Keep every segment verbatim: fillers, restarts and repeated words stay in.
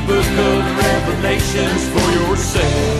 the book of Revelations for yourself.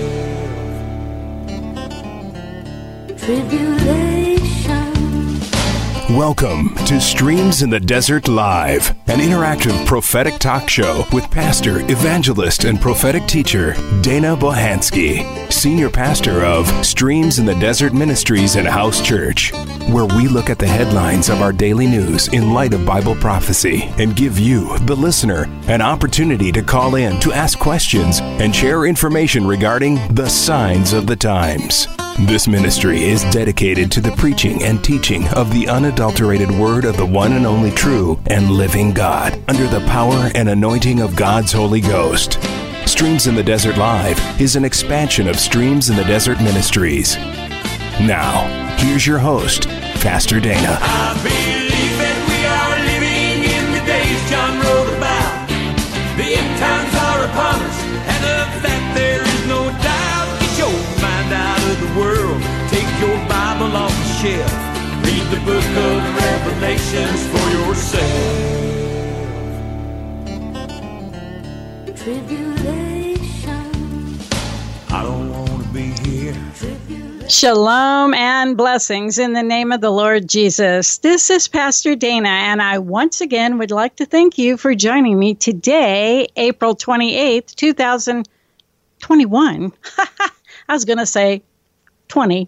Tribulation. Welcome to Streams in the Desert Live, an interactive prophetic talk show with pastor, evangelist, and prophetic teacher Dana Bohansky, senior pastor of Streams in the Desert Ministries and House Church, where we look at the headlines of our daily news in light of Bible prophecy and give you, the listener, an opportunity to call in to ask questions and share information regarding the signs of the times. This ministry is dedicated to the preaching and teaching of the unadulterated word of the one and only true and living God under the power and anointing of God's Holy Ghost. Streams in the Desert Live is an expansion of Streams in the Desert Ministries. Now, here's your host, Pastor Dana. I believe that we are living in the days John wrote about. The end times are upon us, and of that there is no doubt. Get your mind out of the world, take your Bible off the shelf, read the book of Revelations for yourself. Tribulation. I don't want to be here. Shalom and blessings in the name of the Lord Jesus. This is Pastor Dana, and I once again would like to thank you for joining me today, April twenty-eighth, twenty twenty-one. I was going to say twenty.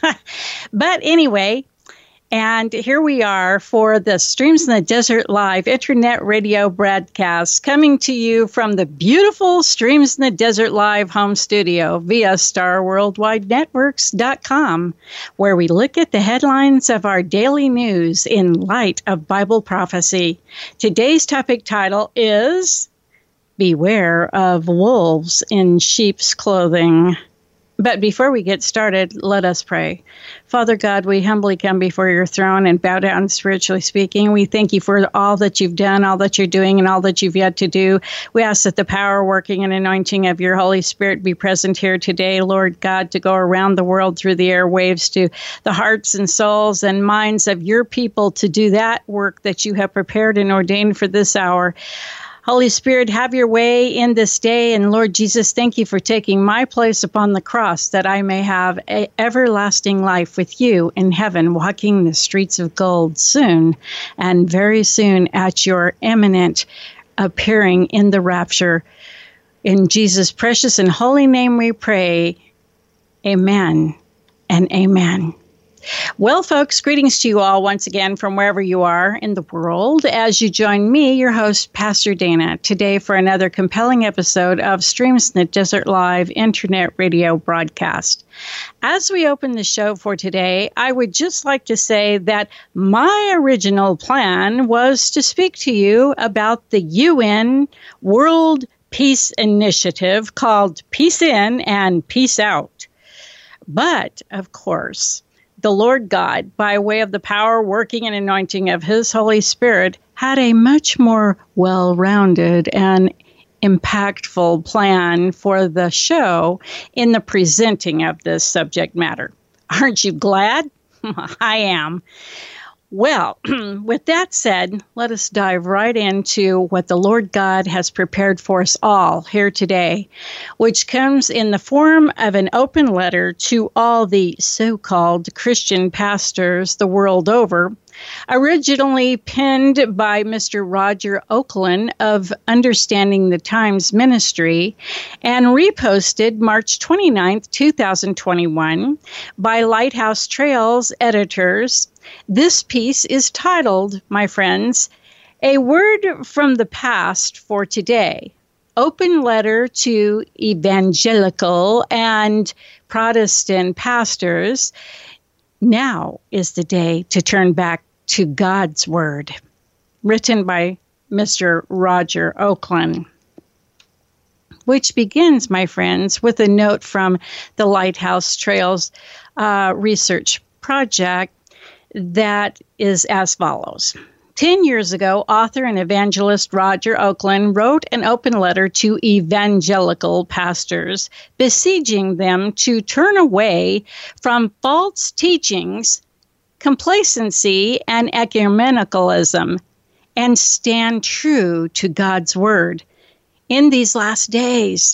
But anyway, and here we are for the Streams in the Desert Live Internet Radio broadcast, coming to you from the beautiful Streams in the Desert Live home studio via star worldwide networks dot com, where we look at the headlines of our daily news in light of Bible prophecy. Today's topic title is Beware of Wolves in Sheep's Clothing. But before we get started, let us pray. Father God, we humbly come before your throne and bow down spiritually speaking. We thank you for all that you've done, all that you're doing, and all that you've yet to do. We ask that the power, working, and anointing of your Holy Spirit be present here today, Lord God, to go around the world through the airwaves to the hearts and souls and minds of your people to do that work that you have prepared and ordained for this hour. Holy Spirit, have your way in this day. And Lord Jesus, thank you for taking my place upon the cross that I may have an everlasting life with you in heaven, walking the streets of gold soon and very soon at your imminent appearing in the rapture. In Jesus' precious and holy name we pray. Amen and amen. Well, folks, greetings to you all once again from wherever you are in the world as you join me, your host, Pastor Dana, today for another compelling episode of Streams in the Desert Live Internet Radio broadcast. As we open the show for today, I would just like to say that my original plan was to speak to you about the U N World Peace Initiative called Peace In and Peace Out. But, of course, the Lord God, by way of the power, working, and anointing of his Holy Spirit, had a much more well-rounded and impactful plan for the show in the presenting of this subject matter. Aren't you glad? I am. Well, with that said, let us dive right into what the Lord God has prepared for us all here today, which comes in the form of an open letter to all the so-called Christian pastors the world over, originally penned by Mister Roger Oakland of Understanding the Times Ministry and reposted March twenty-ninth, twenty twenty-one by Lighthouse Trails editors. This piece is titled, my friends, A Word from the Past for Today, Open Letter to Evangelical and Protestant Pastors. Now is the day to turn back to God's Word. Written by Mister Roger Oakland. Which begins, my friends, with a note from the Lighthouse Trails uh, Research Project that is as follows. Ten years ago, author and evangelist Roger Oakland wrote an open letter to evangelical pastors, besieging them to turn away from false teachings, complacency, and ecumenicalism, and stand true to God's Word. in these last days.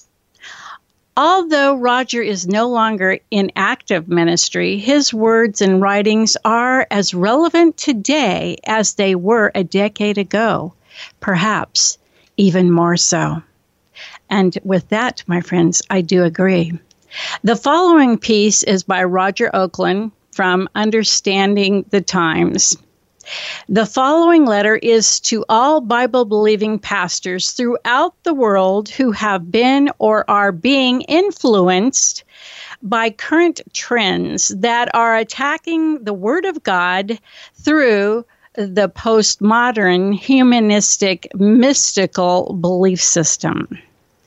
Although Roger is no longer in active ministry, his words and writings are as relevant today as they were a decade ago, perhaps even more so. And with that, my friends, I do agree. The following piece is by Roger Oakland from Understanding the Times. The following letter is to all Bible-believing pastors throughout the world who have been or are being influenced by current trends that are attacking the Word of God through the postmodern, humanistic, mystical belief system.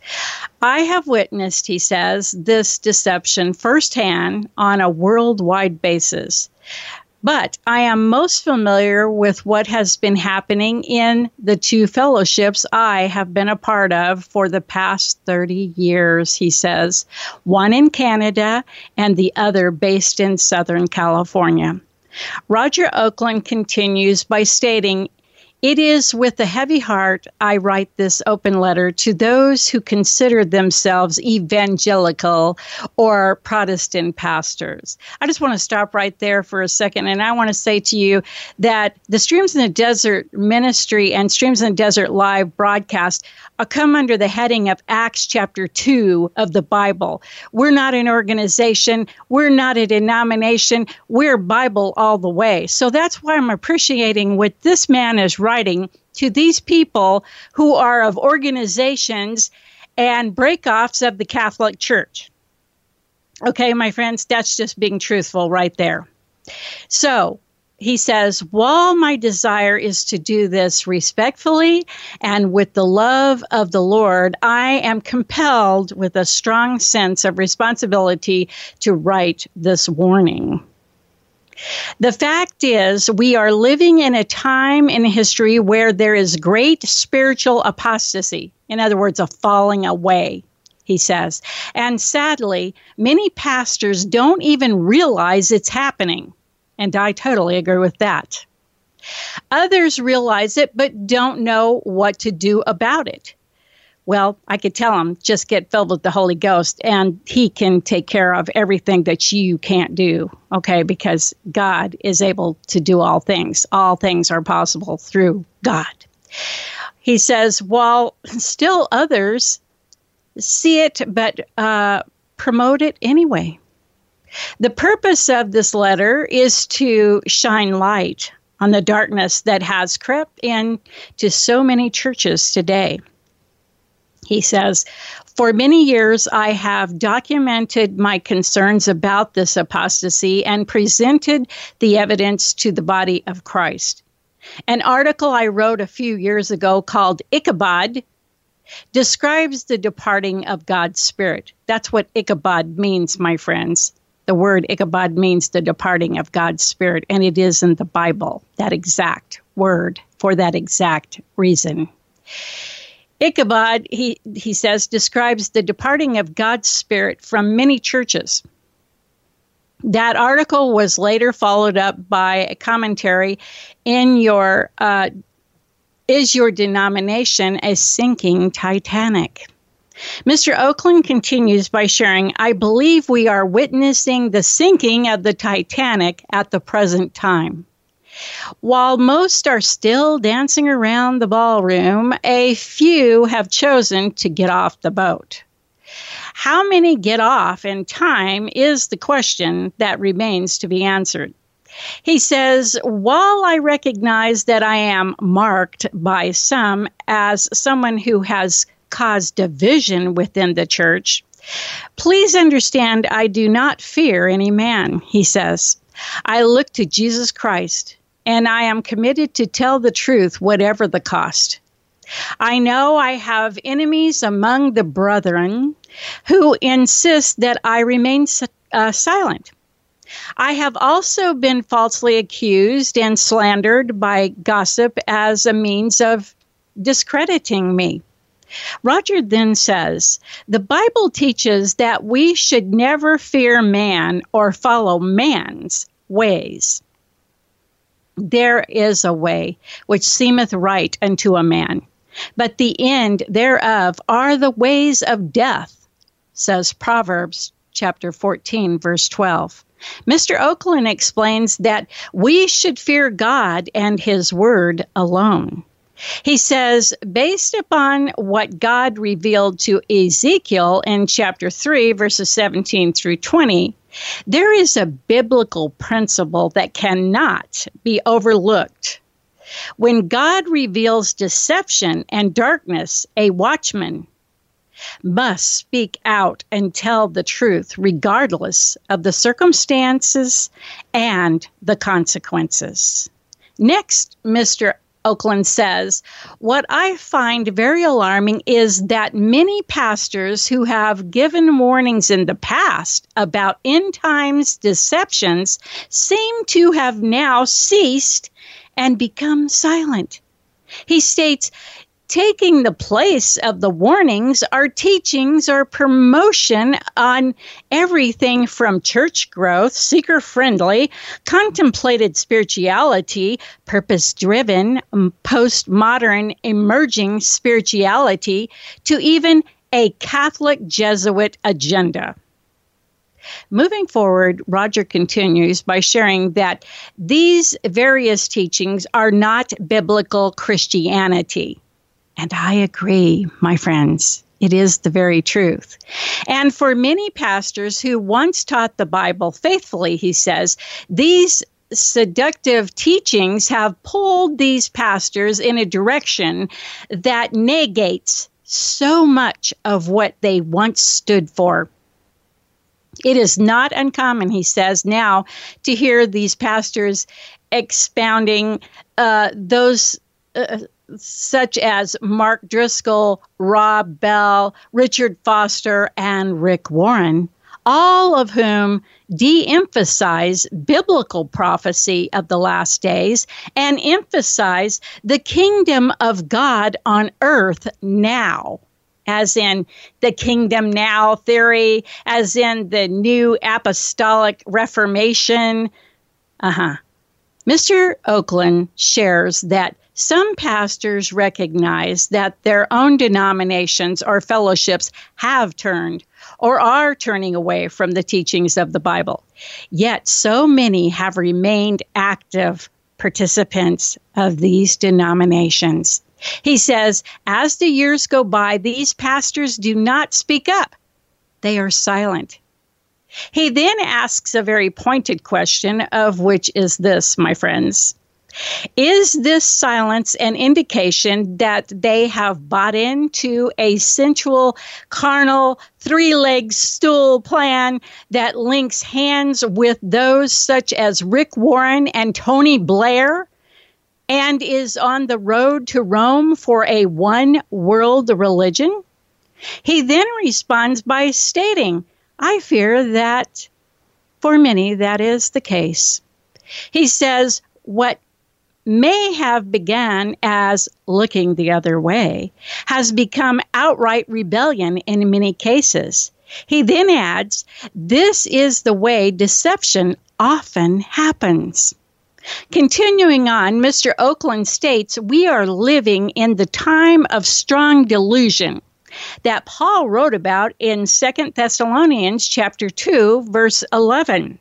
I have witnessed, he says, this deception firsthand on a worldwide basis. But I am most familiar with what has been happening in the two fellowships I have been a part of for the past thirty years, he says, one in Canada and the other based in Southern California. Roger Oakland continues by stating, "It is with a heavy heart I write this open letter to those who consider themselves evangelical or Protestant pastors." I just want to stop right there for a second, and I want to say to you that the Streams in the Desert ministry and Streams in the Desert live broadcast uh, come under the heading of Acts chapter two of the Bible. We're not an organization. We're not a denomination. We're Bible all the way. So that's why I'm appreciating what this man is writing to these people who are of organizations and breakoffs of the Catholic Church. Okay, my friends, that's just being truthful right there. So he says, while my desire is to do this respectfully and with the love of the Lord, I am compelled with a strong sense of responsibility to write this warning. The fact is, we are living in a time in history where there is great spiritual apostasy. In other words, a falling away, he says. And sadly, many pastors don't even realize it's happening. And I totally agree with that. Others realize it, but don't know what to do about it. Well, I could tell them, just get filled with the Holy Ghost, and he can take care of everything that you can't do, okay? Because God is able to do all things. All things are possible through God. He says, while still others see it, but uh, promote it anyway. The purpose of this letter is to shine light on the darkness that has crept in to so many churches today. He says, for many years, I have documented my concerns about this apostasy and presented the evidence to the body of Christ. An article I wrote a few years ago called Ichabod describes the departing of God's Spirit. That's what Ichabod means, my friends. The word Ichabod means the departing of God's Spirit, and it is in the Bible, that exact word, for that exact reason. Ichabod, he, he says, describes the departing of God's Spirit from many churches. That article was later followed up by a commentary in your, uh, Is Your Denomination a Sinking Titanic? Mister Oakland continues by sharing, I believe we are witnessing the sinking of the Titanic at the present time. While most are still dancing around the ballroom, a few have chosen to get off the boat. How many get off in time is the question that remains to be answered. He says, while I recognize that I am marked by some as someone who has caused division within the church, please understand I do not fear any man, he says. I look to Jesus Christ, and I am committed to tell the truth, whatever the cost. I know I have enemies among the brethren who insist that I remain uh, silent. I have also been falsely accused and slandered by gossip as a means of discrediting me. Roger then says, the Bible teaches that we should never fear man or follow man's ways. There is a way which seemeth right unto a man, but the end thereof are the ways of death, says Proverbs chapter fourteen, verse twelve. Mister Oakland explains that we should fear God and His Word alone. He says, based upon what God revealed to Ezekiel in chapter three, verses seventeen through twenty, there is a biblical principle that cannot be overlooked. When God reveals deception and darkness, a watchman must speak out and tell the truth regardless of the circumstances and the consequences. Next, Mister Oakland says, what I find very alarming is that many pastors who have given warnings in the past about end times deceptions seem to have now ceased and become silent. He states, taking the place of the warnings are teachings or promotion on everything from church growth, seeker-friendly, contemplated spirituality, purpose-driven, postmodern, emerging spirituality, to even a Catholic Jesuit agenda. Moving forward, Roger continues by sharing that these various teachings are not biblical Christianity. And I agree, my friends. It is the very truth. And for many pastors who once taught the Bible faithfully, he says, these seductive teachings have pulled these pastors in a direction that negates so much of what they once stood for. It is not uncommon, he says, now to hear these pastors expounding uh, those uh, such as Mark Driscoll, Rob Bell, Richard Foster, and Rick Warren, all of whom de-emphasize biblical prophecy of the last days and emphasize the kingdom of God on earth now, as in the kingdom now theory, as in the new apostolic reformation. Uh-huh. Mister Oakland shares that some pastors recognize that their own denominations or fellowships have turned or are turning away from the teachings of the Bible. Yet so many have remained active participants of these denominations. He says, as the years go by, these pastors do not speak up. They are silent. He then asks a very pointed question, of which is this, my friends. Is this silence an indication that they have bought into a sensual, carnal, three-legged stool plan that links hands with those such as Rick Warren and Tony Blair and is on the road to Rome for a one-world religion? He then responds by stating, I fear that for many that is the case. He says, what may have begun as looking the other way has become outright rebellion in many cases. He then adds, this is the way deception often happens. Continuing on, Mister Oakland states, we are living in the time of strong delusion that Paul wrote about in Second Thessalonians chapter two, verse eleven.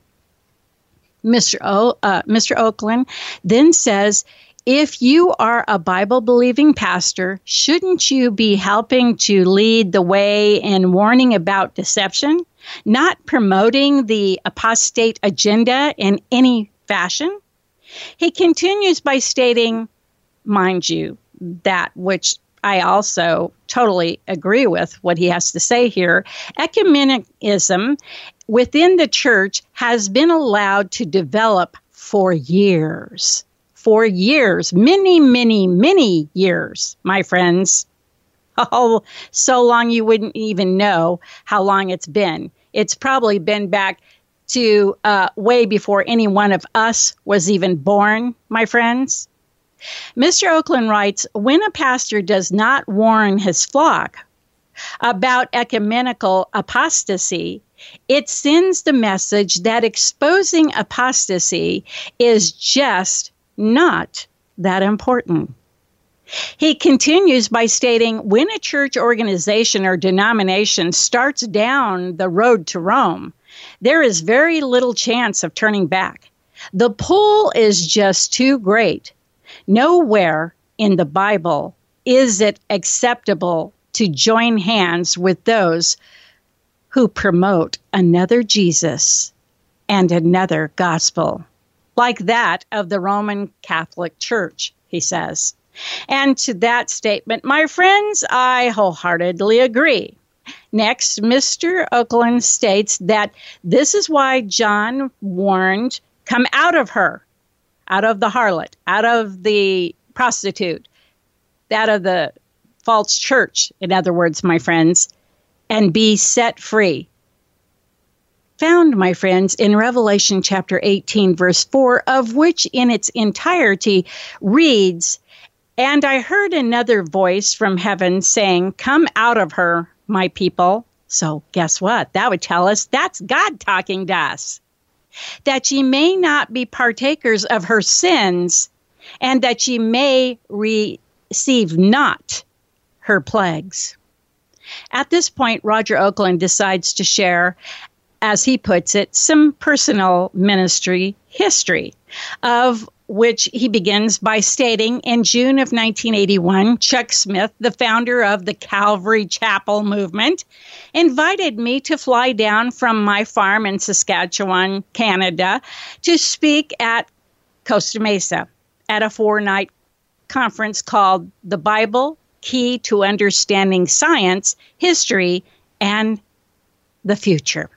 Mister O, uh, Mister Oakland then says, if you are a Bible-believing pastor, shouldn't you be helping to lead the way in warning about deception, not promoting the apostate agenda in any fashion? He continues by stating, mind you, that which I also totally agree with what he has to say here. Ecumenism within the church has been allowed to develop for years. For years. Many, many, many years, my friends. Oh, so long you wouldn't even know how long it's been. It's probably been back to uh, way before any one of us was even born, my friends. Mister Oakland writes, when a pastor does not warn his flock about ecumenical apostasy, it sends the message that exposing apostasy is just not that important. He continues by stating, when a church organization or denomination starts down the road to Rome, there is very little chance of turning back. The pull is just too great. Nowhere in the Bible is it acceptable to join hands with those who promote another Jesus and another gospel, like that of the Roman Catholic Church, he says. And to that statement, my friends, I wholeheartedly agree. Next, Mister Oakland states that this is why John warned, come out of her, out of the harlot, out of the prostitute, out of the false church, in other words, my friends, and be set free. Found, my friends, in Revelation chapter eighteen, verse four, of which in its entirety reads, and I heard another voice from heaven saying, come out of her, my people. So guess what? That would tell us that's God talking to us. That ye may not be partakers of her sins, and that ye may receive not her plagues. At this point, Roger Oakland decides to share, as he puts it, some personal ministry history, of which he begins by stating, in June of nineteen eighty-one, Chuck Smith, the founder of the Calvary Chapel movement, invited me to fly down from my farm in Saskatchewan, Canada, to speak at Costa Mesa at a four-night conference called The Bible, Key to Understanding Science, History, and the Future.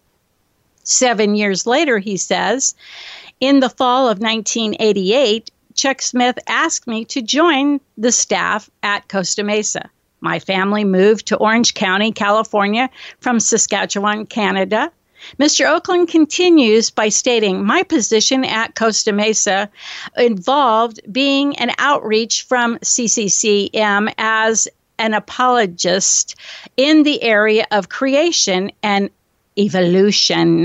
Seven years later, he says, in the fall of nineteen eighty-eight, Chuck Smith asked me to join the staff at Costa Mesa. My family moved to Orange County, California, from Saskatchewan, Canada. Mister Oakland continues by stating, my position at Costa Mesa involved being an outreach from C C C M as an apologist in the area of creation and evolution.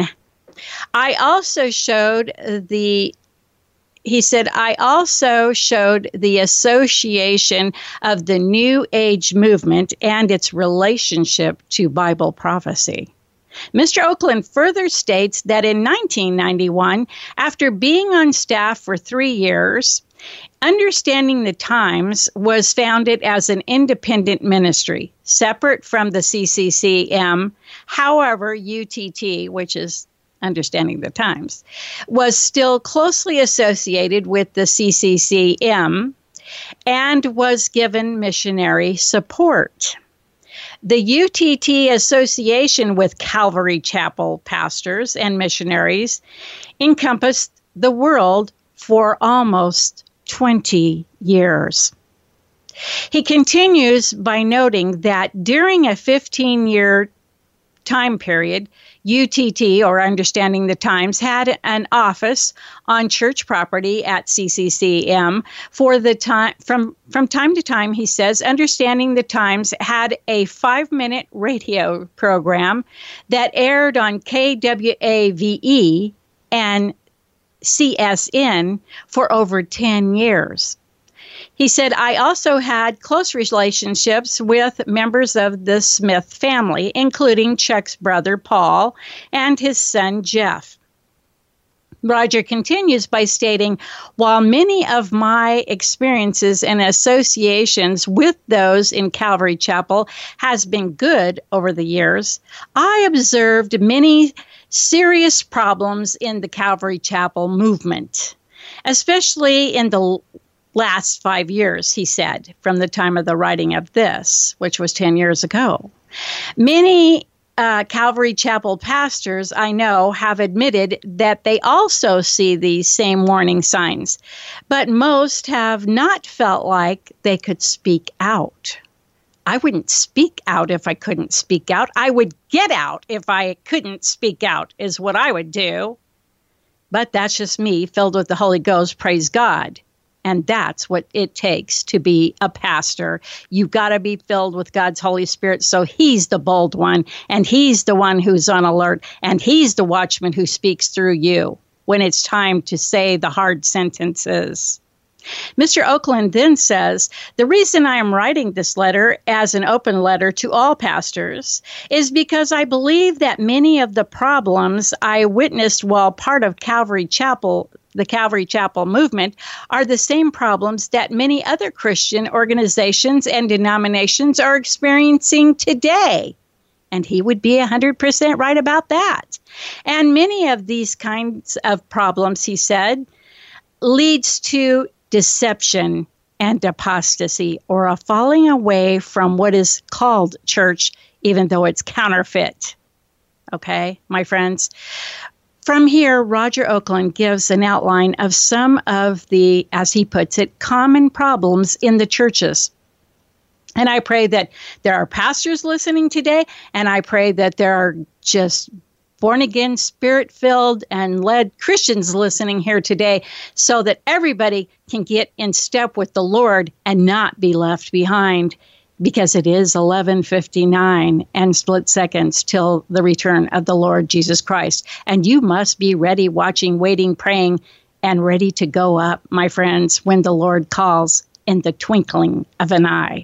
I also showed the, he said, I also showed the association of the New Age movement and its relationship to Bible prophecy. Mister Oakland further states that in nineteen ninety-one, after being on staff for three years, Understanding the Times was founded as an independent ministry, separate from the C C C M. However, U T T, which is Understanding the Times, was still closely associated with the C C C M and was given missionary support. The U T T association with Calvary Chapel pastors and missionaries encompassed the world for almost twenty years. He continues by noting that during a fifteen-year time period, U T T, or Understanding the Times, had an office on church property at C C C M. For the time, from, from time to time, he says, Understanding the Times had a five-minute radio program that aired on K W A V E and C S N for over ten years. He said, I also had close relationships with members of the Smith family, including Chuck's brother, Paul, and his son, Jeff. Roger continues by stating, while many of my experiences and associations with those in Calvary Chapel has been good over the years, I observed many serious problems in the Calvary Chapel movement, especially in the last five years, he said, from the time of the writing of this, which was ten years ago. Many uh, Calvary Chapel pastors I know have admitted that they also see these same warning signs, but most have not felt like they could speak out. I wouldn't speak out if I couldn't speak out. I would get out if I couldn't speak out, is what I would do. But that's just me, filled with the Holy Ghost, praise God. And that's what it takes to be a pastor. You've got to be filled with God's Holy Spirit, so he's the bold one, and he's the one who's on alert, and he's the watchman who speaks through you when it's time to say the hard sentences. Mister Oakland then says, the reason I am writing this letter as an open letter to all pastors is because I believe that many of the problems I witnessed while part of Calvary Chapel, the Calvary Chapel movement, are the same problems that many other Christian organizations and denominations are experiencing today. And he would be one hundred percent right about that. And many of these kinds of problems, he said, leads to deception and apostasy, or a falling away from what is called church, even though it's counterfeit. Okay, my friends? From here, Roger Oakland gives an outline of some of the, as he puts it, common problems in the churches. And I pray that there are pastors listening today, and I pray that there are just born-again, spirit-filled, and led Christians listening here today so that everybody can get in step with the Lord and not be left behind, because it is eleven fifty-nine and split seconds till the return of the Lord Jesus Christ. And you must be ready, watching, waiting, praying, and ready to go up, my friends, when the Lord calls in the twinkling of an eye.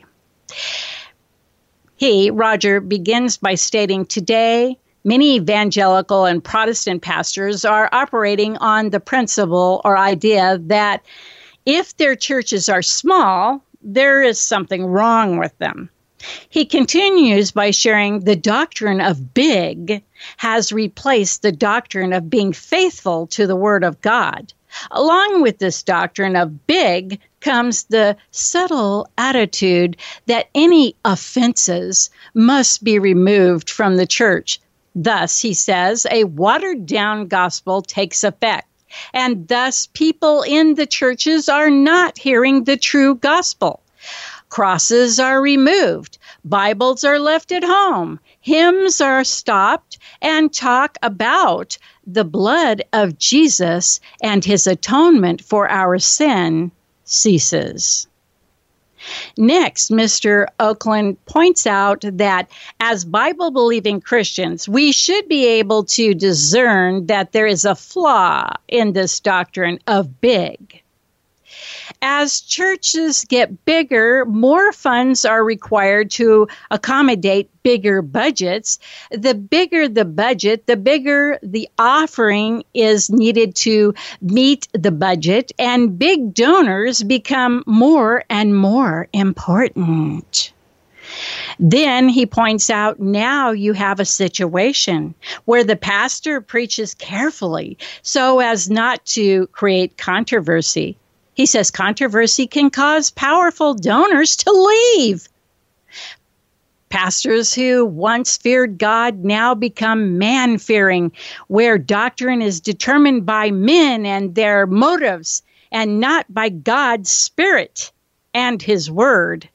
He, Roger, begins by stating, today, many evangelical and Protestant pastors are operating on the principle or idea that if their churches are small, there is something wrong with them. He continues by sharing the doctrine of big has replaced the doctrine of being faithful to the Word of God. Along with this doctrine of big comes the subtle attitude that any offenses must be removed from the church. Thus, he says, a watered-down gospel takes effect, and thus people in the churches are not hearing the true gospel. Crosses are removed, Bibles are left at home, hymns are stopped, and talk about the blood of Jesus and his atonement for our sin ceases. Next, Mister Oakland points out that as Bible-believing Christians, we should be able to discern that there is a flaw in this doctrine of big. As churches get bigger, more funds are required to accommodate bigger budgets. The bigger the budget, the bigger the offering is needed to meet the budget, and big donors become more and more important. Then he points out, now you have a situation where the pastor preaches carefully so as not to create controversy. He says controversy can cause powerful donors to leave. Pastors who once feared God now become man-fearing, where doctrine is determined by men and their motives, and not by God's Spirit and His Word.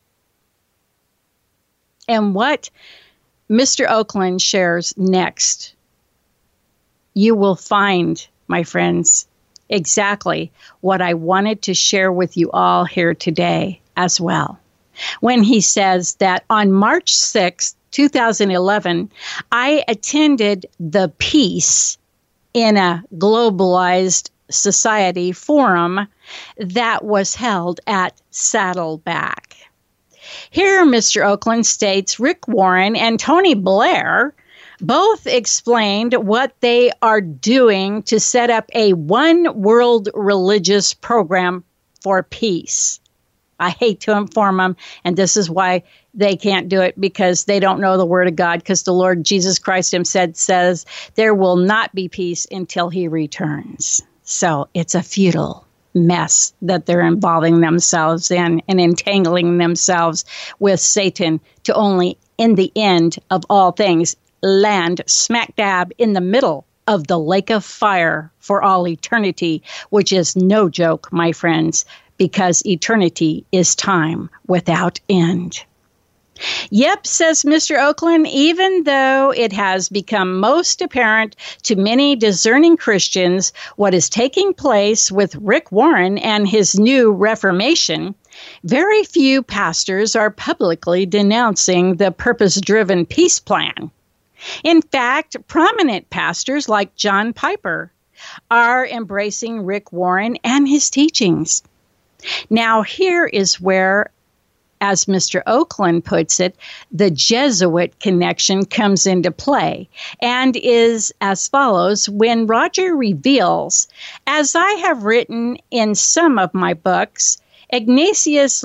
And what Mister Oakland shares next, you will find, my friends, exactly what I wanted to share with you all here today as well. When he says that on March sixth, two thousand eleven, I attended the Peace in a Globalized Society forum that was held at Saddleback. Here, Mister Oakland states Rick Warren and Tony Blair both explained what they are doing to set up a one world religious program for peace. I hate to inform them, and this is why they can't do it, because they don't know the Word of God, because the Lord Jesus Christ himself says there will not be peace until he returns. So it's a futile mess that they're involving themselves in and entangling themselves with Satan to only, in the end of all things, land smack dab in the middle of the lake of fire for all eternity, which is no joke, my friends, because eternity is time without end. Yep, says Mister Oakland, even though it has become most apparent to many discerning Christians what is taking place with Rick Warren and his new Reformation, very few pastors are publicly denouncing the purpose-driven peace plan. In fact, prominent pastors like John Piper are embracing Rick Warren and his teachings. Now, here is where, as Mister Oakland puts it, the Jesuit connection comes into play and is as follows. When Roger reveals, as I have written in some of my books, Ignatius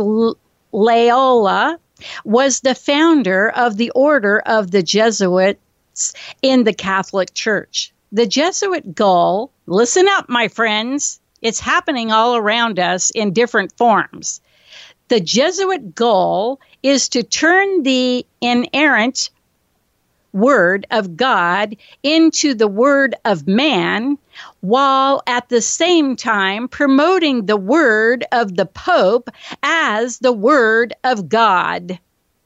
Loyola was the founder of the order of the Jesuits in the Catholic Church. The Jesuit goal, listen up, my friends, it's happening all around us in different forms. The Jesuit goal is to turn the inerrant word of God into the word of man, while at the same time promoting the word of the Pope as the word of God.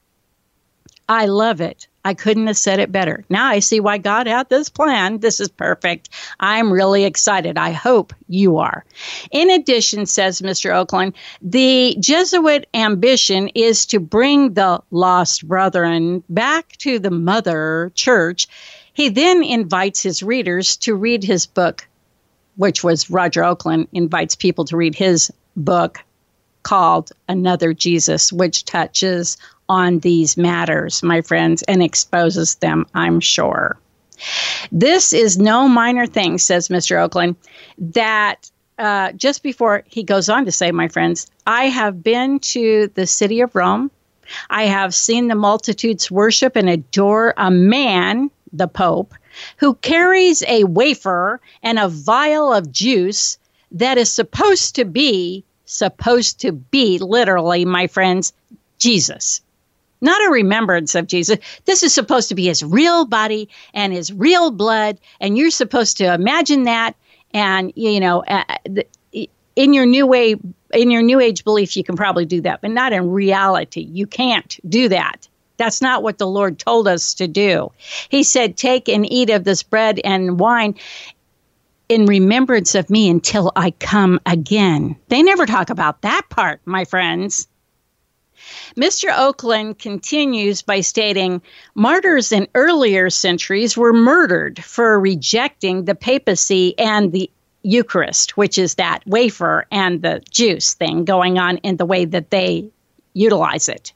I love it. I couldn't have said it better. Now I see why God had this plan. This is perfect. I'm really excited. I hope you are. In addition, says Mister Oakland, the Jesuit ambition is to bring the lost brethren back to the mother church. He then invites his readers to read his book, which was Roger Oakland invites people to read his book called Another Jesus, which touches on these matters, my friends, and exposes them, I'm sure. This is no minor thing, says Mister Oakland, that uh, just before he goes on to say, my friends, I have been to the city of Rome. I have seen the multitudes worship and adore a man, the Pope, who carries a wafer and a vial of juice that is supposed to be, supposed to be, literally, my friends, Jesus. Not a remembrance of Jesus. This is supposed to be his real body and his real blood. And you're supposed to imagine that. And, you know, uh, in your new way, in your new age belief, you can probably do that, but not in reality. You can't do that. That's not what the Lord told us to do. He said, take and eat of this bread and wine in remembrance of me until I come again. They never talk about that part, my friends. Mister Oakland continues by stating, martyrs in earlier centuries were murdered for rejecting the papacy and the Eucharist, which is that wafer and the juice thing going on in the way that they utilize it.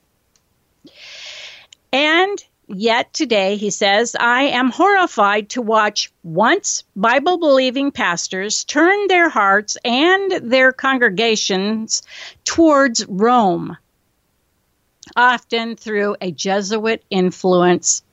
And yet today, he says, I am horrified to watch once Bible-believing pastors turn their hearts and their congregations towards Rome, often through a Jesuit influence.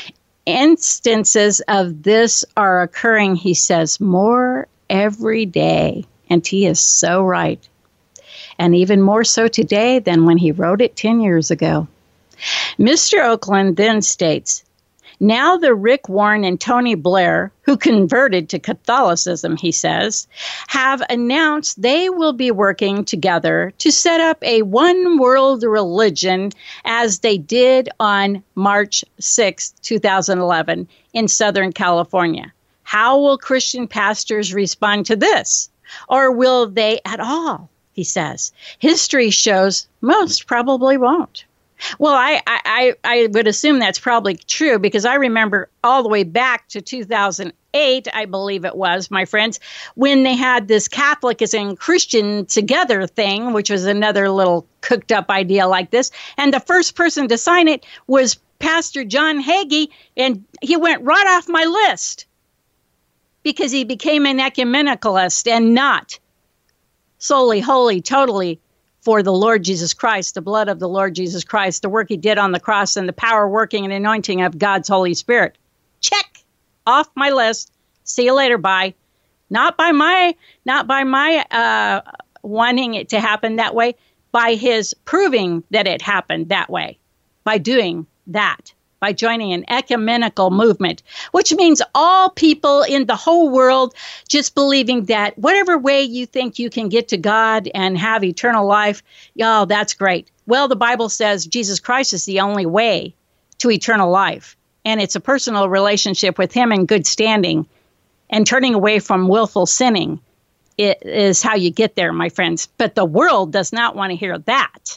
Instances of this are occurring, he says, more every day. And he is so right. And even more so today than when he wrote it ten years ago. Mister Oakland then states, now the Rick Warren and Tony Blair, who converted to Catholicism, he says, have announced they will be working together to set up a one world religion as they did on March sixth, twenty eleven in Southern California. How will Christian pastors respond to this? Or will they at all, he says. History shows most probably won't. Well, I, I, I would assume that's probably true because I remember all the way back to two thousand eight, I believe it was, my friends, when they had this Catholic and Christian together thing, which was another little cooked up idea like this. And the first person to sign it was Pastor John Hagee, and he went right off my list because he became an ecumenicalist and not solely, wholly, totally for the Lord Jesus Christ, the blood of the Lord Jesus Christ, the work he did on the cross, and the power, working, and anointing of God's Holy Spirit. Check off my list. See you later. Bye. Not by my, not by my uh, wanting it to happen that way, by his proving that it happened that way, by doing that, by joining an ecumenical movement, which means all people in the whole world just believing that whatever way you think you can get to God and have eternal life, y'all, that's great. Well, the Bible says Jesus Christ is the only way to eternal life. And it's a personal relationship with him in good standing. And turning away from willful sinning it is how you get there, my friends. But the world does not want to hear that.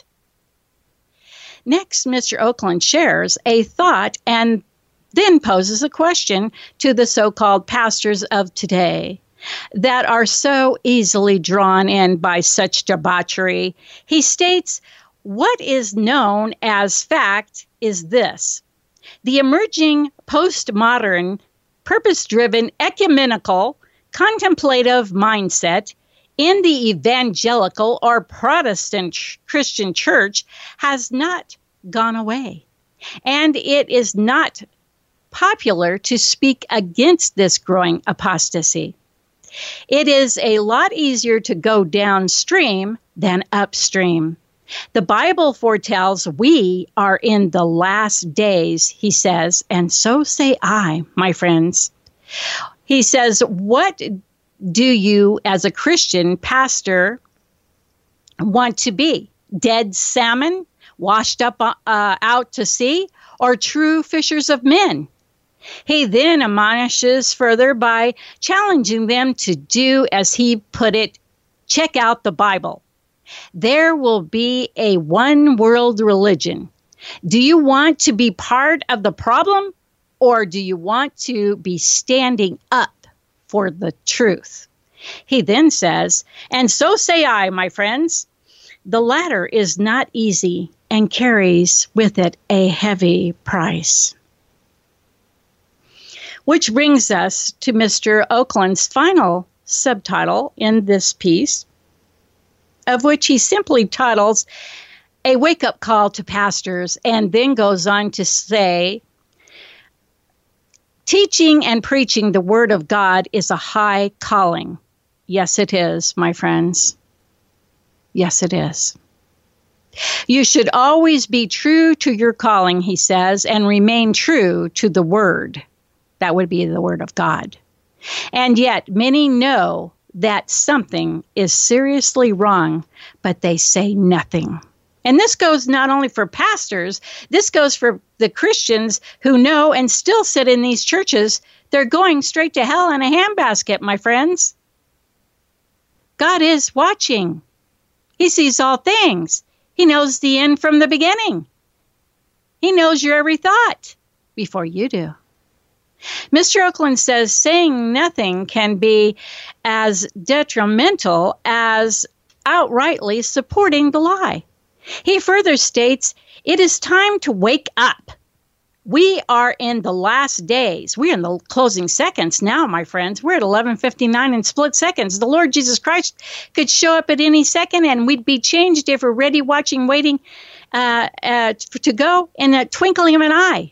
Next, Mister Oakland shares a thought and then poses a question to the so-called pastors of today. that are so easily drawn in by such debauchery. He states, what is known as fact is this: the emerging postmodern, purpose-driven, ecumenical, contemplative mindset in the evangelical or Protestant Christian church has not gone away. And it is not popular to speak against this growing apostasy. It is a lot easier to go downstream than upstream. The Bible foretells we are in the last days, he says, and so say I, my friends. He says, what do you as a Christian pastor want to be? Dead salmon washed up uh, out to sea, or true fishers of men? He then admonishes further by challenging them to do, as he put it, check out the Bible. There will be a one world religion. Do you want to be part of the problem, or do you want to be standing up for the truth? He then says, and so say I, my friends, the latter is not easy and carries with it a heavy price. Which brings us to Mister Oakland's final subtitle in this piece, of which he simply titles A Wake-Up Call to Pastors, and then goes on to say, teaching and preaching the Word of God is a high calling. Yes, it is, my friends. Yes, it is. You should always be true to your calling, he says, and remain true to the Word. That would be the Word of God. And yet, many know that something is seriously wrong, but they say nothing. And this goes not only for pastors, this goes for the Christians who know and still sit in these churches. They're going straight to hell in a handbasket, my friends. God is watching. He sees all things. He knows the end from the beginning. He knows your every thought before you do. Mister Oakland says saying nothing can be as detrimental as outrightly supporting the lie. He further states, it is time to wake up. We are in the last days. We're in the closing seconds now, my friends. We're at eleven fifty-nine in split seconds. The Lord Jesus Christ could show up at any second, and we'd be changed if we're ready, watching, waiting uh, uh, to go in a twinkling of an eye.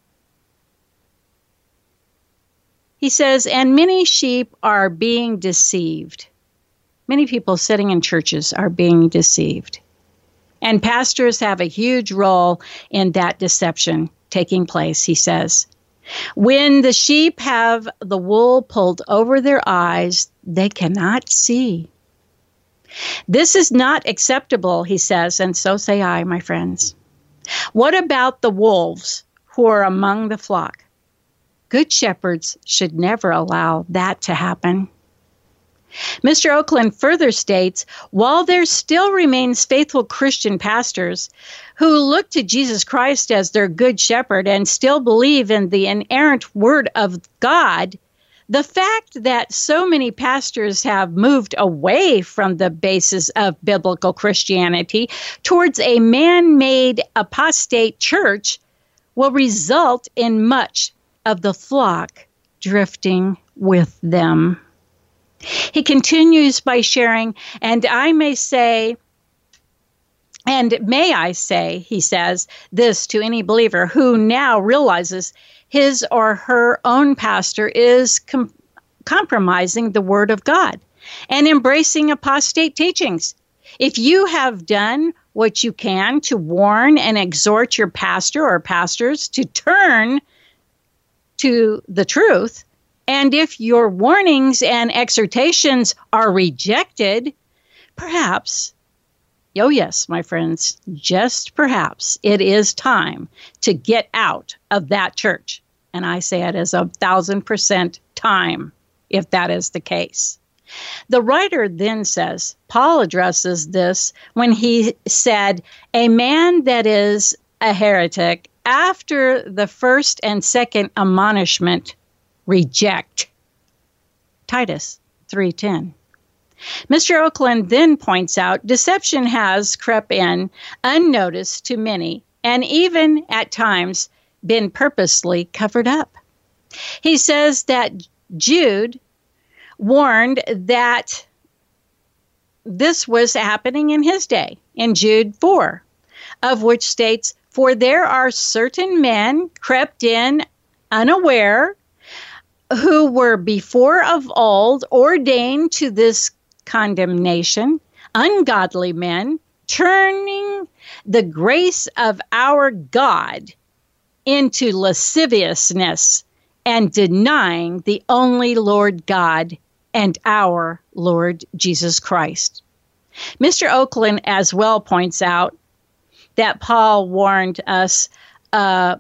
He says, and many sheep are being deceived. Many people sitting in churches are being deceived. And pastors have a huge role in that deception taking place, he says. When the sheep have the wool pulled over their eyes, they cannot see. This is not acceptable, he says, and so say I, my friends. What about the wolves who are among the flock? Good shepherds should never allow that to happen. Mister Oakland further states, while there still remains faithful Christian pastors who look to Jesus Christ as their good shepherd and still believe in the inerrant word of God, the fact that so many pastors have moved away from the basis of biblical Christianity towards a man-made apostate church will result in much of the flock drifting with them. He continues by sharing, and I may say, and may I say, he says, this to any believer who now realizes his or her own pastor is com- compromising the Word of God and embracing apostate teachings. If you have done what you can to warn and exhort your pastor or pastors to turn to the truth, and if your warnings and exhortations are rejected, perhaps, oh yes, my friends, just perhaps it is time to get out of that church. And I say it as a thousand percent time, if that is the case. The writer then says, Paul addresses this when he said, a man that is a heretic, after the first and second admonishment, reject. Titus three ten. Mister Oakland then points out deception has crept in unnoticed to many and even at times been purposely covered up. He says that Jude warned that this was happening in his day, in Jude four, of which states, "For there are certain men crept in unaware, who were before of old ordained to this condemnation, ungodly men, turning the grace of our God into lasciviousness and denying the only Lord God and our Lord Jesus Christ." Mister Oakland as well points out that Paul warned us uh,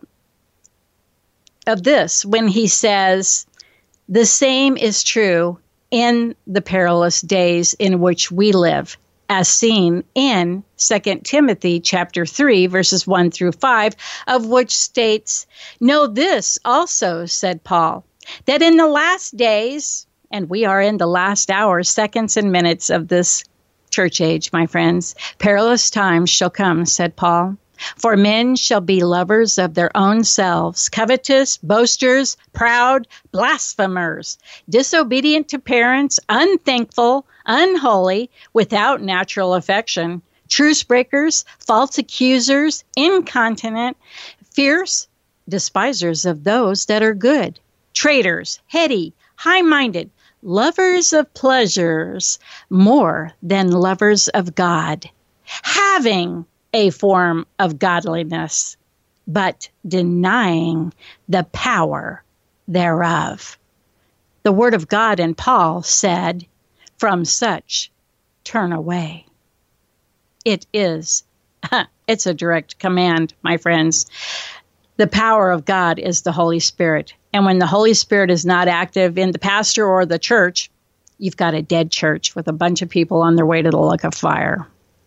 of this when he says, "The same is true in the perilous days in which we live, as seen in Second Timothy chapter three, verses one through five, of which states, 'Know this also,' said Paul, 'that in the last days,'" and we are in the last hours, seconds, and minutes of this church age, my friends, "perilous times shall come," said Paul. "For men shall be lovers of their own selves, covetous, boasters, proud, blasphemers, disobedient to parents, unthankful, unholy, without natural affection, truce breakers, false accusers, incontinent, fierce, despisers of those that are good, traitors, heady, high-minded, lovers of pleasures more than lovers of God, having a form of godliness, but denying the power thereof." The word of God in Paul said, "From such turn away." It is, it's a direct command, my friends. The power of God is the Holy Spirit. And when the Holy Spirit is not active in the pastor or the church, you've got a dead church with a bunch of people on their way to the lake of fire.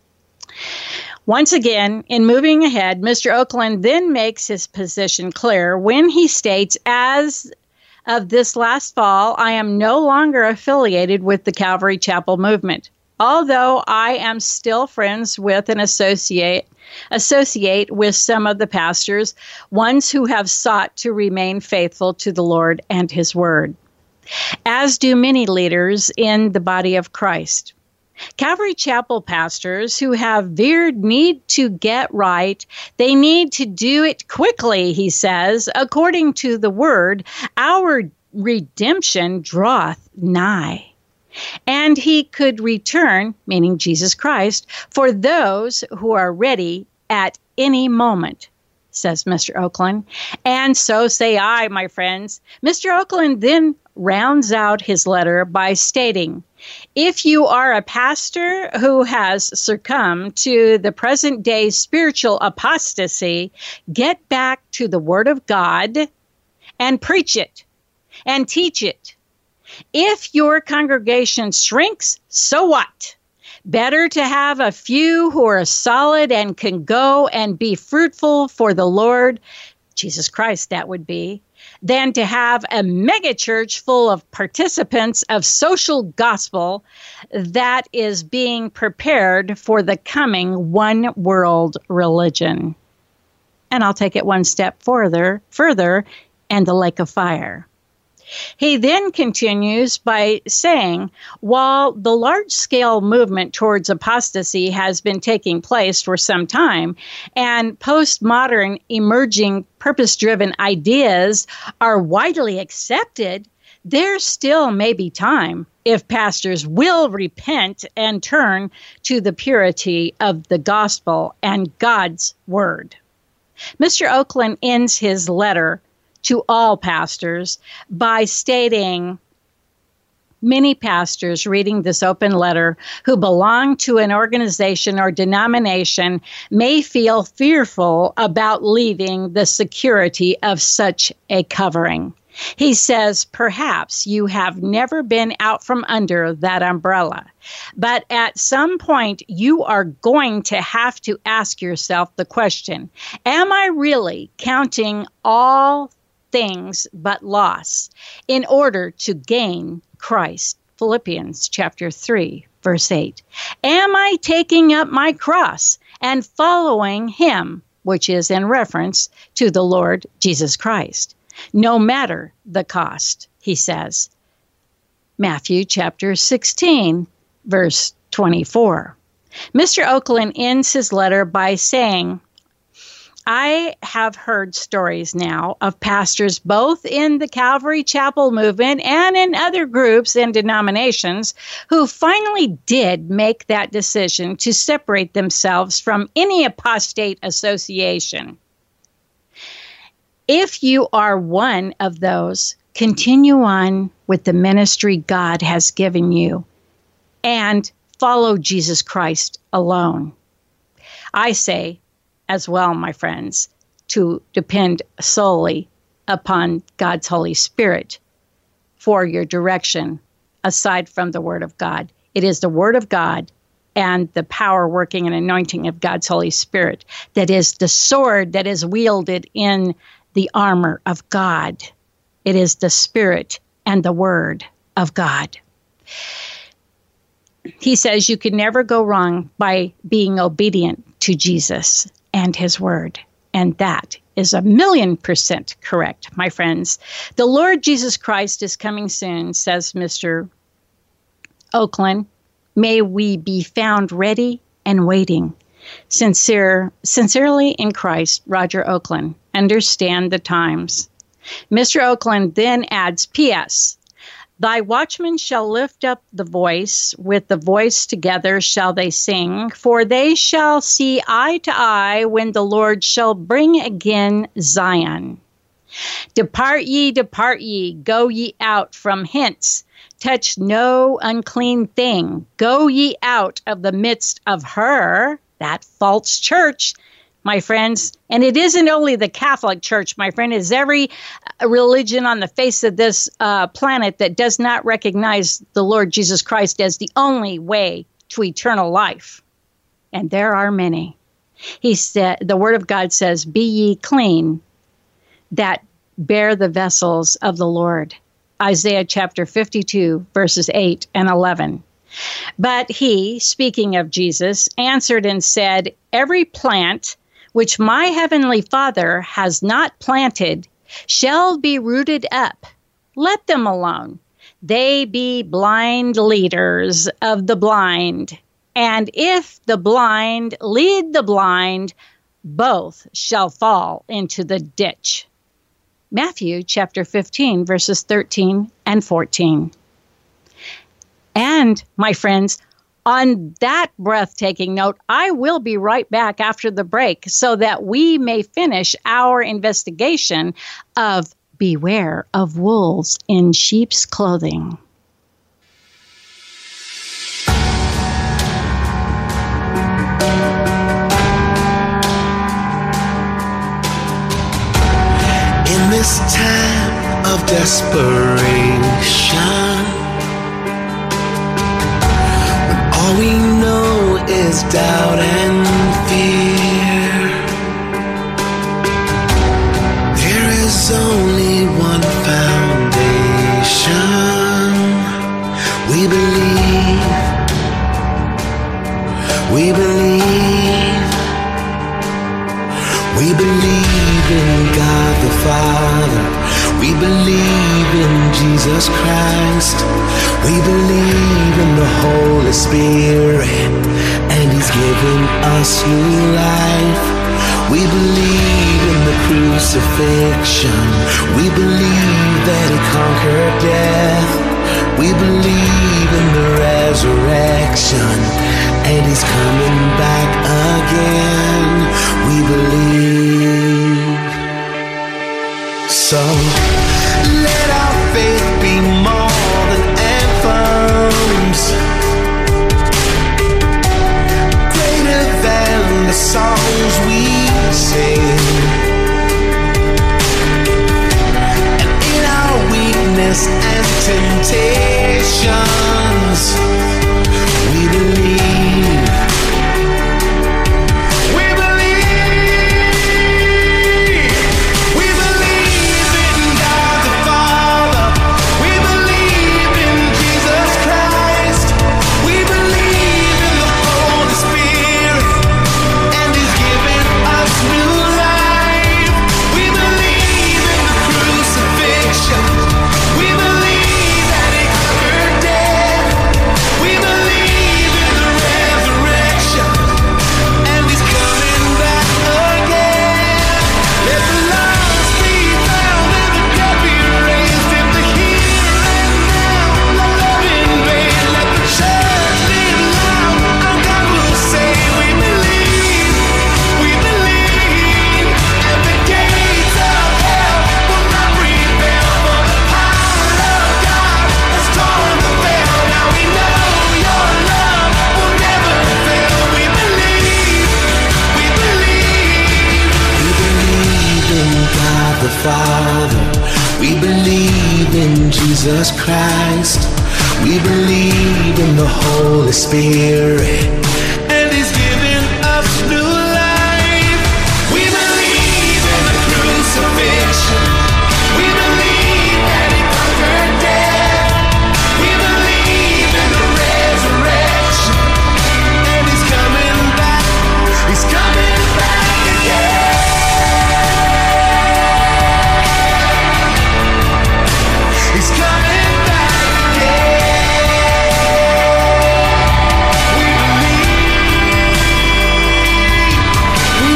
Once again, in moving ahead, Mister Oakland then makes his position clear when he states, "As of this last fall, I am no longer affiliated with the Calvary Chapel movement, although I am still friends with and associate associate with some of the pastors, ones who have sought to remain faithful to the Lord and his word, as do many leaders in the body of Christ. Calvary Chapel pastors who have veered need to get right. They need to do it quickly," he says. "According to the word, our redemption draweth nigh. And he could return," meaning Jesus Christ, "for those who are ready at any moment," says Mister Oakland. And so say I, my friends. Mister Oakland then rounds out his letter by stating, "If you are a pastor who has succumbed to the present day spiritual apostasy, get back to the Word of God and preach it and teach it. If your congregation shrinks, so what? Better to have a few who are solid and can go and be fruitful for the Lord, Jesus Christ that would be, than to have a megachurch full of participants of social gospel that is being prepared for the coming one world religion." And I'll take it one step further, further, and the lake of fire. He then continues by saying, while the large-scale movement towards apostasy has been taking place for some time, and postmodern emerging purpose-driven ideas are widely accepted, there still may be time if pastors will repent and turn to the purity of the gospel and God's word. Mister Oakland ends his letter to all pastors by stating, "Many pastors reading this open letter who belong to an organization or denomination may feel fearful about leaving the security of such a covering." He says, "Perhaps you have never been out from under that umbrella, but at some point you are going to have to ask yourself the question, am I really counting all things but loss in order to gain Christ Philippians chapter three, verse eight. Am I taking up my cross and following him, which is in reference to the Lord Jesus Christ, no matter the cost, he says. Matthew chapter sixteen, verse twenty-four. Mister Oakland ends his letter by saying, I have heard stories now of pastors both in the Calvary Chapel movement and in other groups and denominations who finally did make that decision to separate themselves from any apostate association. If you are one of those, continue on with the ministry God has given you and follow Jesus Christ alone. I say, as well, my friends, to depend solely upon God's Holy Spirit for your direction, aside from the Word of God. It is the Word of God and the power, working, and anointing of God's Holy Spirit that is the sword that is wielded in the armor of God. It is the Spirit and the Word of God. He says you can never go wrong by being obedient to Jesus and his word. And that is a million percent correct, my friends. The Lord Jesus Christ is coming soon, says Mister Oakland. May we be found ready and waiting. Sincere, sincerely in Christ, Roger Oakland. Understand the times. Mister Oakland then adds, P S Thy watchmen shall lift up the voice, with the voice together shall they sing, for they shall see eye to eye when the Lord shall bring again Zion. Depart ye, depart ye, go ye out from hence. Touch no unclean thing. Go ye out of the midst of her, that false church, my friends. And it isn't only the Catholic Church, my friend. It's every religion on the face of this uh, planet that does not recognize the Lord Jesus Christ as the only way to eternal life. And there are many. He said, the Word of God says, be ye clean, that bear the vessels of the Lord. Isaiah chapter fifty-two, verses eight and eleven. But he, speaking of Jesus, answered and said, every plant which my heavenly Father has not planted shall be rooted up. Let them alone. They be blind leaders of the blind. And if the blind lead the blind, both shall fall into the ditch. Matthew chapter fifteen, verses thirteen and fourteen. And, my friends, on that breathtaking note, I will be right back after the break so that we may finish our investigation of Beware of Wolves in Sheep's Clothing. In this time of desperation, all we know is doubt and fear, there is only one foundation. We believe, we believe, we believe in God the Father. We believe in Jesus Christ. We believe in the Holy Spirit, and He's given us new life. We believe in the crucifixion. We believe that He conquered death. We believe in the resurrection, and He's coming back again. We believe. So let our faith be more than anthems, greater than the songs we sing. And in our weakness and temptations, we believe. We believe. We believe in God the Father, Jesus Christ. We believe in the Holy Spirit, and He's given us new life. We believe in the crucifixion. We believe that He conquered death. We believe in the resurrection, and He's coming back. He's coming back again. He's coming back again. We believe. We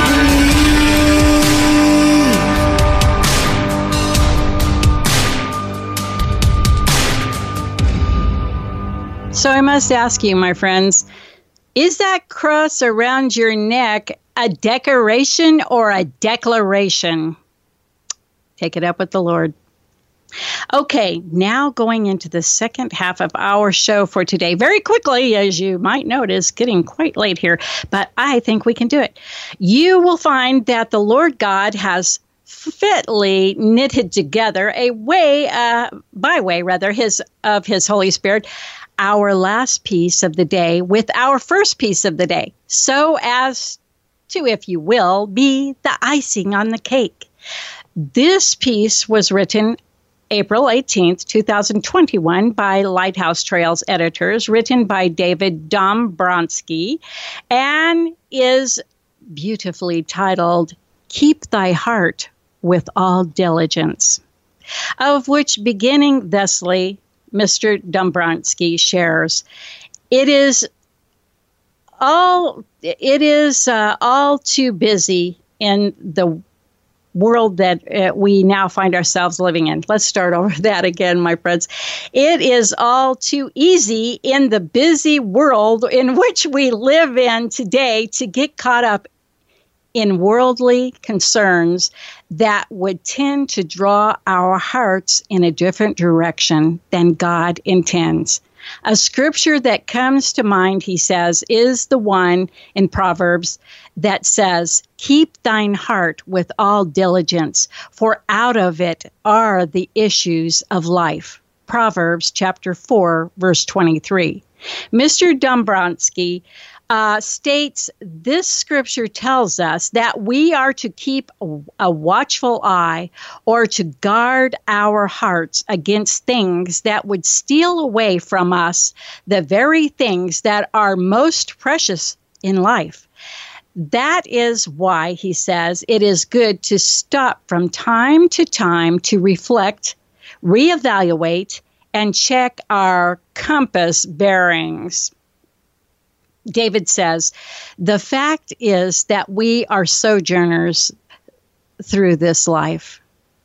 believe. So I must ask you, my friends, is that cross around your neck a decoration or a declaration? Take it up with the Lord. Okay, now going into the second half of our show for today. Very quickly, as you might notice, getting quite late here, but I think we can do it. You will find that the Lord God has fitly knitted together a way, uh, by way rather, his of His Holy Spirit, our last piece of the day with our first piece of the day, so as to, if you will, be the icing on the cake. This piece was written April eighteenth, twenty twenty-one by Lighthouse Trails editors, written by David Dombrowski, and is beautifully titled, Keep Thy Heart with All Diligence, of which, beginning thusly, Mister Dombrowski shares, it is all, it is uh, all too busy in the world that uh, we now find ourselves living in. Let's start over that again, my friends. It is all too easy in the busy world in which we live in today to get caught up in worldly concerns that would tend to draw our hearts in a different direction than God intends. A scripture that comes to mind, he says, is the one in Proverbs that says, keep thine heart with all diligence, for out of it are the issues of life. Proverbs chapter four, verse twenty-three. Mister Dombrowski uh, states this scripture tells us that we are to keep a, a watchful eye, or to guard our hearts against things that would steal away from us the very things that are most precious in life. That is why, he says, it is good to stop from time to time to reflect, reevaluate, and check our compass bearings. David says, the fact is that we are sojourners through this life,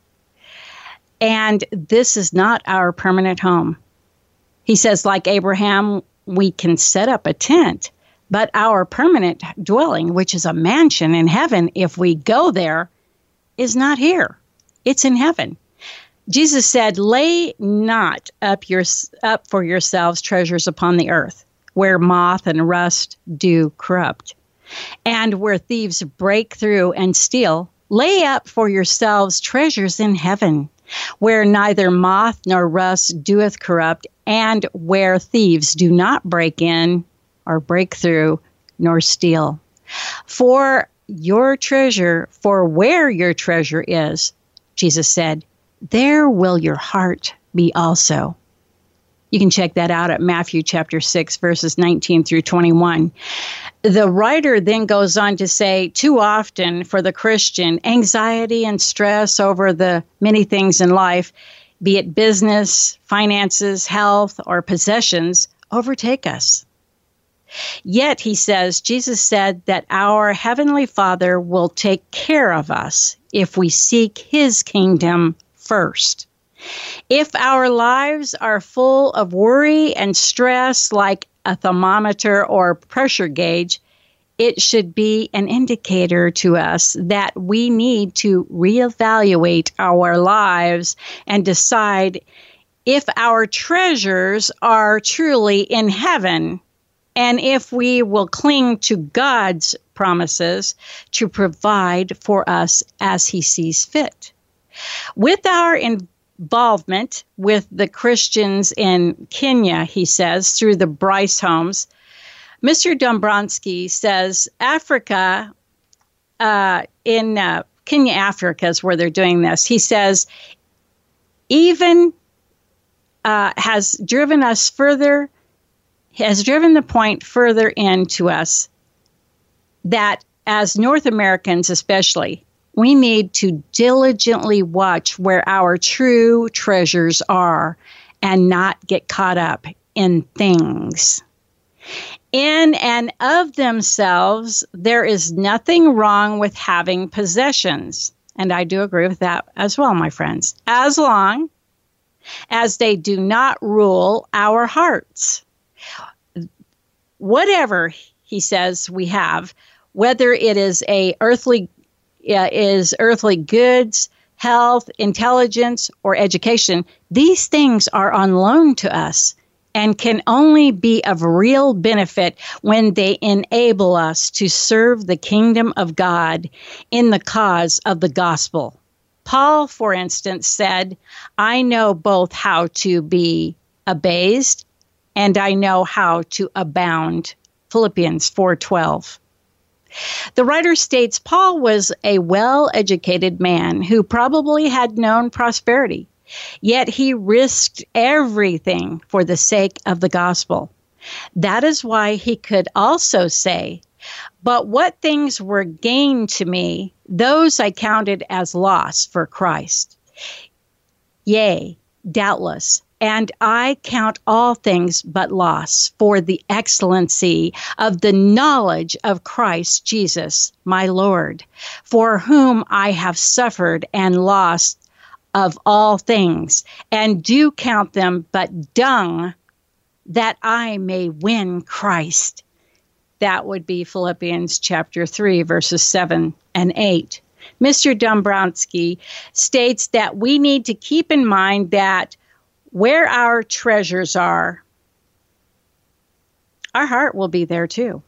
and this is not our permanent home. He says, like Abraham, we can set up a tent, but our permanent dwelling, which is a mansion in heaven, if we go there, is not here. It's in heaven. Jesus said, lay not up your up for yourselves treasures upon the earth, where moth and rust do corrupt, and where thieves break through and steal. Lay up for yourselves treasures in heaven, where neither moth nor rust doeth corrupt, and where thieves do not break in or break through nor steal. For your treasure, for where your treasure is, Jesus said, there will your heart be also. You can check that out at Matthew chapter six, verses nineteen through twenty-one. The writer then goes on to say, too often for the Christian, anxiety and stress over the many things in life, be it business, finances, health, or possessions, overtake us. Yet, he says, Jesus said that our Heavenly Father will take care of us if we seek His kingdom first. If our lives are full of worry and stress like a thermometer or pressure gauge, it should be an indicator to us that we need to reevaluate our lives and decide if our treasures are truly in heaven, and if we will cling to God's promises to provide for us as He sees fit. With our involvement with the Christians in Kenya, he says, through the Bryce homes. Mister Dombrowski says Africa, uh, in uh, Kenya, Africa is where they're doing this. He says, even uh, has driven us further, has driven the point further into us that as North Americans especially, we need to diligently watch where our true treasures are and not get caught up in things. In and of themselves, there is nothing wrong with having possessions. And I do agree with that as well, my friends, as long as they do not rule our hearts. Whatever, he says, we have, whether it is a earthly uh, is earthly goods, health, intelligence, or education, these things are on loan to us and can only be of real benefit when they enable us to serve the kingdom of God in the cause of the gospel. Paul, for instance, said, I know both how to be abased and I know how to abound. Philippians four twelve. The writer states Paul was a well-educated man who probably had known prosperity, yet he risked everything for the sake of the gospel. That is why he could also say, but what things were gain to me, those I counted as loss for Christ. Yea, doubtless, and I count all things but loss for the excellency of the knowledge of Christ Jesus, my Lord, for whom I have suffered and lost of all things, and do count them but dung, that I may win Christ. That would be Philippians chapter three, verses seven and eight. Mister Dombrowski states that we need to keep in mind that where our treasures are, our heart will be there too.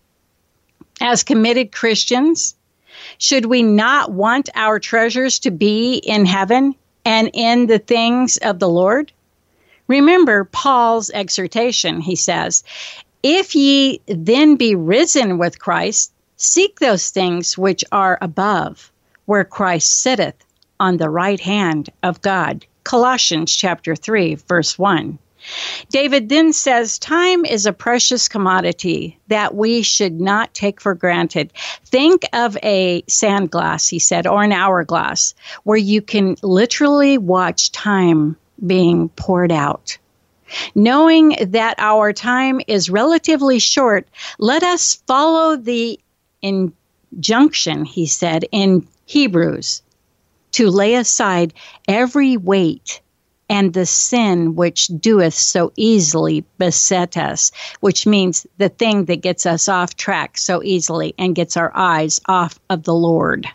As committed Christians, should we not want our treasures to be in heaven and in the things of the Lord? Remember Paul's exhortation, he says, if ye then be risen with Christ, seek those things which are above, where Christ sitteth on the right hand of God. Colossians chapter three, verse one. David then says, time is a precious commodity that we should not take for granted. Think of a sand glass, he said, or an hourglass, where you can literally watch time being poured out. Knowing that our time is relatively short, let us follow the injunction, he said, in Hebrews, to lay aside every weight and the sin which doeth so easily beset us, which means the thing that gets us off track so easily and gets our eyes off of the Lord.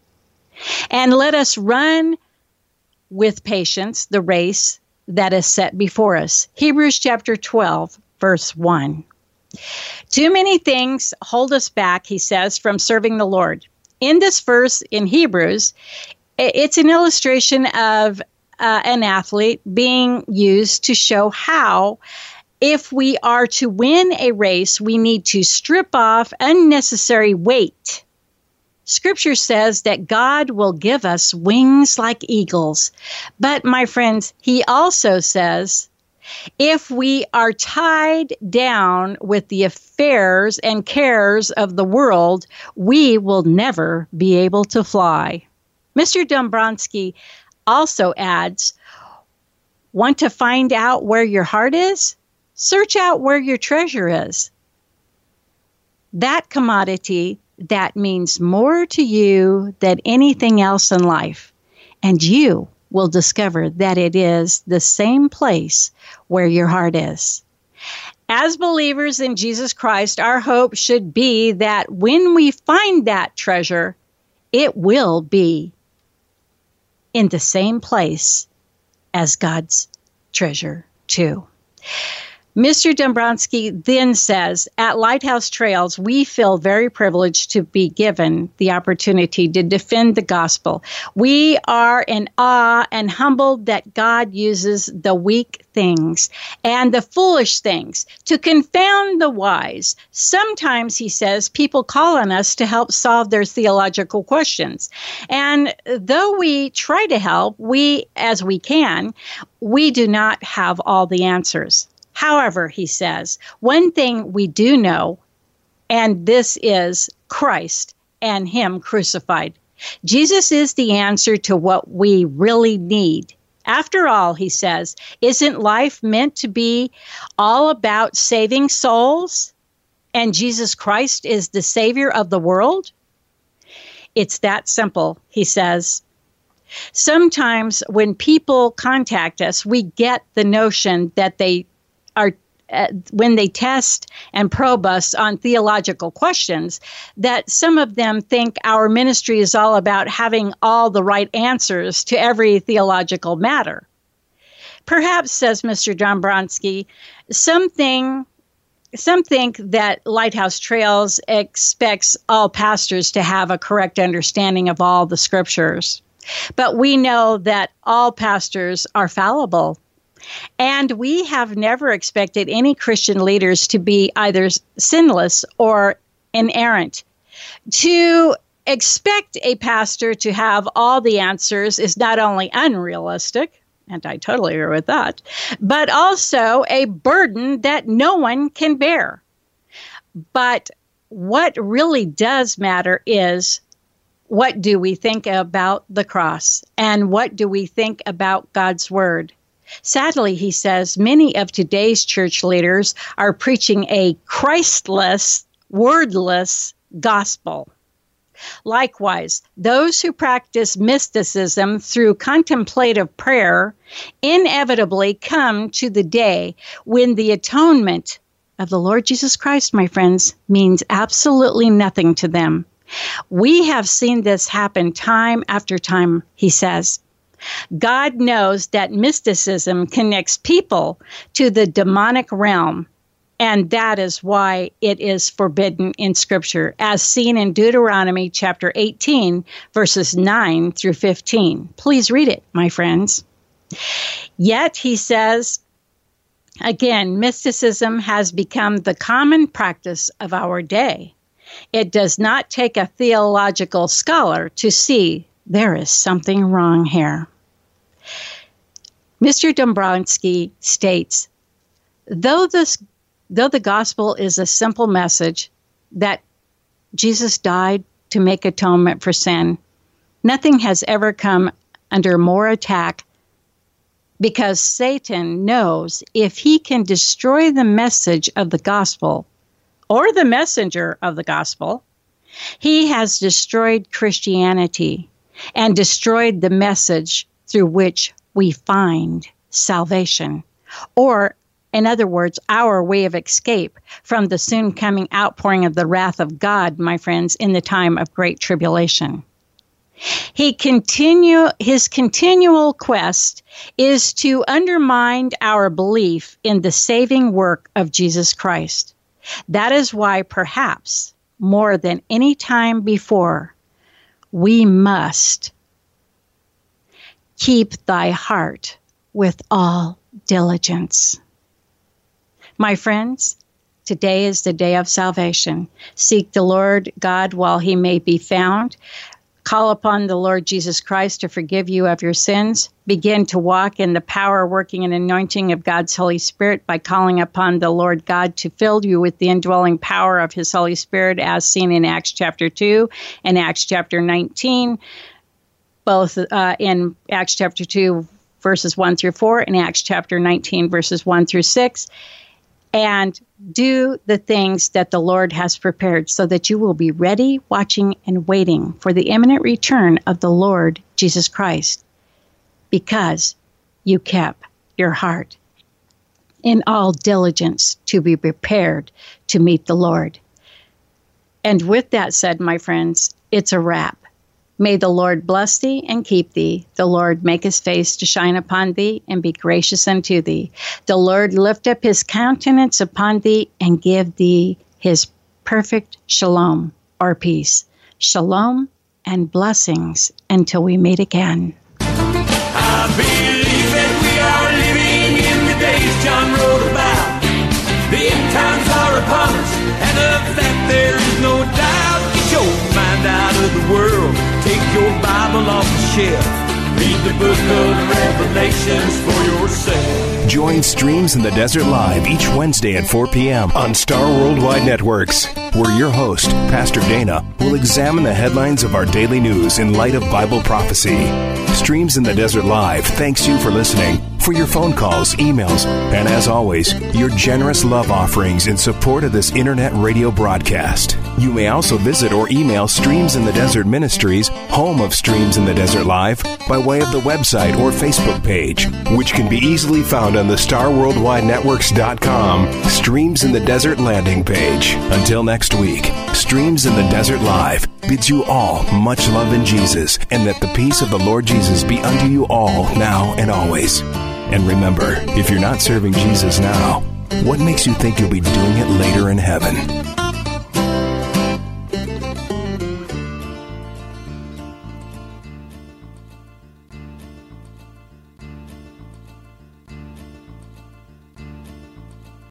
And let us run with patience the race that is set before us. Hebrews chapter twelve, verse one. Too many things hold us back, he says, from serving the Lord. In this verse in Hebrews, it's an illustration of uh, an athlete being used to show how, if we are to win a race, we need to strip off unnecessary weight. Scripture says that God will give us wings like eagles. But, my friends, he also says, if we are tied down with the affairs and cares of the world, we will never be able to fly. Mister Dombrowski also adds, want to find out where your heart is? Search out where your treasure is. That commodity that means more to you than anything else in life, and you will discover that it is the same place where your heart is. As believers in Jesus Christ, our hope should be that when we find that treasure, it will be in the same place as God's treasure too. Mister Dombrowski then says, at Lighthouse Trails, we feel very privileged to be given the opportunity to defend the gospel. We are in awe and humbled that God uses the weak things and the foolish things to confound the wise. Sometimes, he says, people call on us to help solve their theological questions. And though we try to help, we, as we can, we do not have all the answers. However, he says, one thing we do know, and this is Christ and him crucified. Jesus is the answer to what we really need. After all, he says, isn't life meant to be all about saving souls? And Jesus Christ is the Savior of the world? It's that simple, he says. Sometimes when people contact us, we get the notion that they are, uh, when they test and probe us on theological questions, that some of them think our ministry is all about having all the right answers to every theological matter. Perhaps, says Mister Dombrowski, something Some think that Lighthouse Trails expects all pastors to have a correct understanding of all the scriptures. But we know that all pastors are fallible. And we have never expected any Christian leaders to be either sinless or inerrant. To expect a pastor to have all the answers is not only unrealistic, and I totally agree with that, but also a burden that no one can bear. But what really does matter is, what do we think about the cross? And what do we think about God's word? Sadly, he says, many of today's church leaders are preaching a Christless, wordless gospel. Likewise, those who practice mysticism through contemplative prayer inevitably come to the day when the atonement of the Lord Jesus Christ, my friends, means absolutely nothing to them. We have seen this happen time after time, he says. God knows that mysticism connects people to the demonic realm, and that is why it is forbidden in Scripture, as seen in Deuteronomy chapter eighteen, verses nine through fifteen. Please read it, my friends. Yet, he says, again, mysticism has become the common practice of our day. It does not take a theological scholar to see there is something wrong here. Mister Dombrowski states, though this Though the gospel is a simple message that Jesus died to make atonement for sin, nothing has ever come under more attack, because Satan knows if he can destroy the message of the gospel or the messenger of the gospel, he has destroyed Christianity and destroyed the message through which we find salvation, or in other words, our way of escape from the soon coming outpouring of the wrath of God, my friends, in the time of great tribulation. He continue, his continual quest is to undermine our belief in the saving work of Jesus Christ. That is why, perhaps, more than any time before, we must keep thy heart with all diligence. My friends, today is the day of salvation. Seek the Lord God while he may be found. Call upon the Lord Jesus Christ to forgive you of your sins. Begin to walk in the power, working, and anointing of God's Holy Spirit by calling upon the Lord God to fill you with the indwelling power of his Holy Spirit, as seen in Acts chapter two and Acts chapter nineteen, both uh, in Acts chapter two, verses one through four, and Acts chapter nineteen, verses one through six. And do the things that the Lord has prepared so that you will be ready, watching, and waiting for the imminent return of the Lord Jesus Christ, because you kept your heart in all diligence to be prepared to meet the Lord. And with that said, my friends, it's a wrap. May the Lord bless thee and keep thee. The Lord make his face to shine upon thee and be gracious unto thee. The Lord lift up his countenance upon thee and give thee his perfect shalom or peace. Shalom and blessings until we meet again. I believe that we are living in the days John wrote about. The end times are upon us, and of that there is no doubt. Get your mind out of the world. Take your Bible off the shelf. Read the book of Revelations for yourself. Join Streams in the Desert Live each Wednesday at four p.m. on Star Worldwide Networks, where your host, Pastor Dana, will examine the headlines of our daily news in light of Bible prophecy. Streams in the Desert Live thanks you for listening, for your phone calls, emails, and as always, your generous love offerings in support of this internet radio broadcast. You may also visit or email Streams in the Desert Ministries, home of Streams in the Desert Live, by way of the website or Facebook page, which can be easily found on the star worldwide networks dot com Streams in the Desert landing page. Until next week, Streams in the Desert Live bids you all much love in Jesus, and that the peace of the Lord Jesus be unto you all now and always. And remember, if you're not serving Jesus now, what makes you think you'll be doing it later in heaven?